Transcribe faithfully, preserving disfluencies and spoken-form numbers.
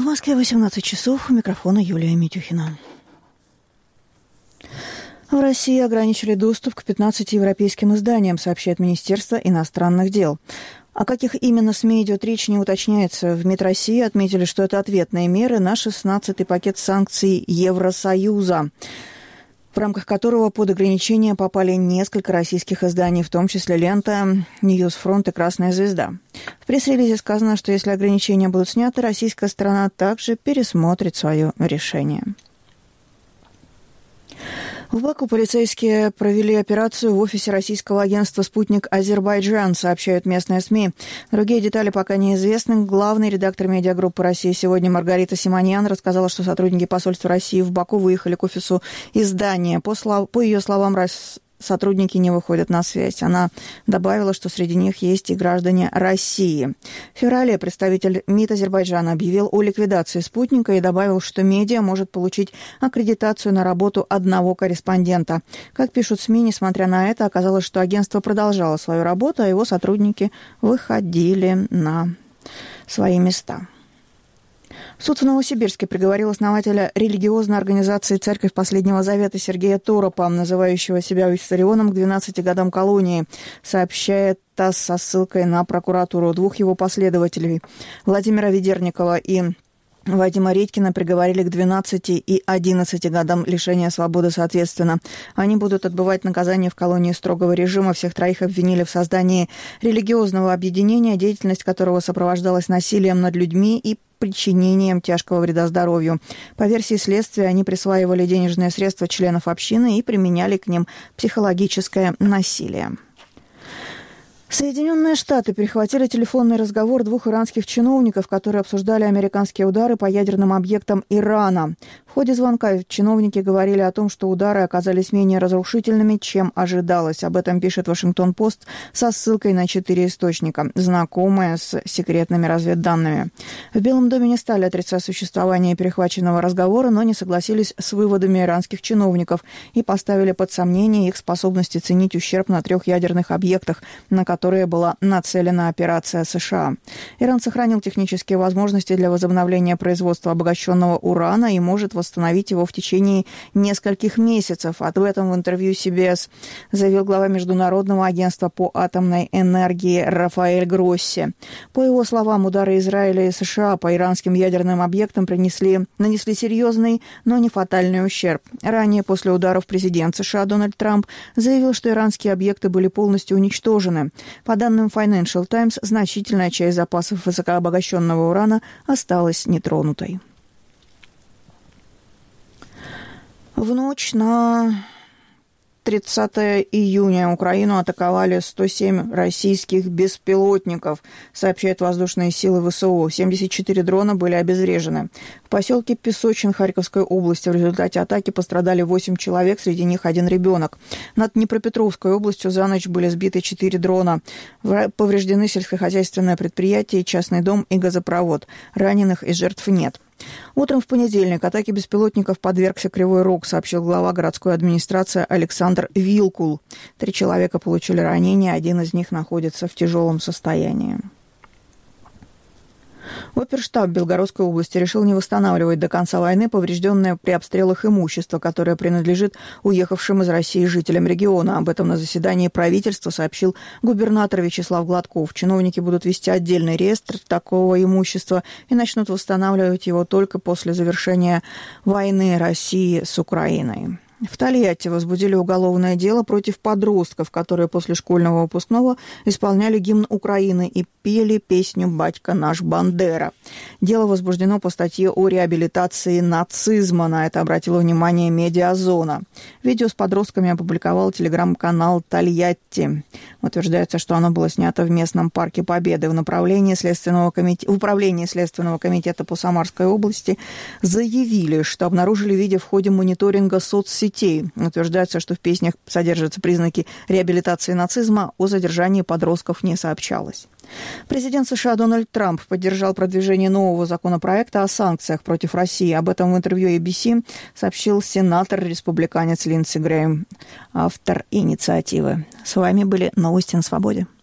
Москве восемнадцать часов. У микрофона Юлия Митюхина. В России ограничили доступ к пятнадцати европейским изданиям, сообщает Министерство иностранных дел. О каких именно СМИ идет речь, не уточняется. В МИД России отметили, что это ответные меры на шестнадцатый пакет санкций Евросоюза, в рамках которого под ограничения попали несколько российских изданий, в том числе «Лента», «Ньюсфронт» и «Красная звезда». В пресс-релизе сказано, что если ограничения будут сняты, российская сторона также пересмотрит свое решение. В Баку полицейские провели операцию в офисе российского агентства «Спутник Азербайджан», сообщают местные СМИ. Другие детали пока неизвестны. Главный редактор медиагруппы «России сегодня» Маргарита Симоньян рассказала, что сотрудники посольства России в Баку выехали к офису издания. По, слов... По ее словам, сотрудники не выходят на связь. Она добавила, что среди них есть и граждане России. В феврале представитель МИД Азербайджана объявил о ликвидации «Спутника» и добавил, что медиа может получить аккредитацию на работу одного корреспондента. Как пишут СМИ, несмотря на это, оказалось, что агентство продолжало свою работу, а его сотрудники выходили на свои места. Суд в Новосибирске приговорил основателя религиозной организации «Церковь Последнего Завета» Сергея Торопа, называющего себя Виссарионом, к двенадцати годам колонии, сообщает ТАСС со ссылкой на прокуратуру. Двух его последователей, Владимира Ведерникова и Вадима Редькина, приговорили к двенадцати и одиннадцати годам лишения свободы соответственно. Они будут отбывать наказание в колонии строгого режима. Всех троих обвинили в создании религиозного объединения, деятельность которого сопровождалась насилием над людьми и причинением тяжкого вреда здоровью. По версии следствия, они присваивали денежные средства членов общины и применяли к ним психологическое насилие. Соединенные Штаты перехватили телефонный разговор двух иранских чиновников, которые обсуждали американские удары по ядерным объектам Ирана. В ходе звонка чиновники говорили о том, что удары оказались менее разрушительными, чем ожидалось. Об этом пишет «Вашингтон-Пост» со ссылкой на четыре источника, знакомые с секретными разведданными. В Белом доме не стали отрицать существование перехваченного разговора, но не согласились с выводами иранских чиновников и поставили под сомнение их способность оценить ущерб на трех ядерных объектах, на которые была нацелена операция США. Иран сохранил технические возможности для возобновления производства обогащенного урана и может восстановить его в течение нескольких месяцев. Об этом в интервью си би эс заявил глава Международного агентства по атомной энергии Рафаэль Гросси. По его словам, удары Израиля и США по иранским ядерным объектам принесли, нанесли серьезный, но не фатальный ущерб. Ранее, после ударов, президент США Дональд Трамп заявил, что иранские объекты были полностью уничтожены. По данным Financial Times, значительная часть запасов высокообогащенного урана осталась нетронутой. В ночь на тридцатое июня Украину атаковали сто семь российских беспилотников, сообщают воздушные силы ВСУ. семьдесят четыре дрона были обезврежены. В поселке Песочин Харьковской области в результате атаки пострадали восемь человек, среди них один ребенок. Над Днепропетровской областью за ночь были сбиты четыре дрона. Повреждены сельскохозяйственное предприятие, частный дом и газопровод. Раненых и жертв нет. Утром в понедельник атаке беспилотников подвергся Кривой Рог, сообщил глава городской администрации Александр Вилкул. Три человека получили ранения, один из них находится в тяжелом состоянии. Оперштаб Белгородской области решил не восстанавливать до конца войны поврежденное при обстрелах имущество, которое принадлежит уехавшим из России жителям региона. Об этом на заседании правительства сообщил губернатор Вячеслав Гладков. Чиновники будут вести отдельный реестр такого имущества и начнут восстанавливать его только после завершения войны России с Украиной. В Тольятти возбудили уголовное дело против подростков, которые после школьного выпускного исполняли гимн Украины и пели песню «Батька наш Бандера». Дело возбуждено по статье о реабилитации нацизма. На это обратила внимание «Медиазона». Видео с подростками опубликовал телеграм-канал «Тольятти». Утверждается, что оно было снято в местном парке Победы. В, направлении следственного комитета, в управлении Следственного комитета по Самарской области заявили, что обнаружили видео в ходе мониторинга соцсетей. Утверждается, что в песнях содержатся признаки реабилитации нацизма, о задержании подростков не сообщалось. Президент США Дональд Трамп поддержал продвижение нового законопроекта о санкциях против России. Об этом в интервью эй би си сообщил сенатор-республиканец Линдси Грэхэм, автор инициативы. С вами были новости на свободе.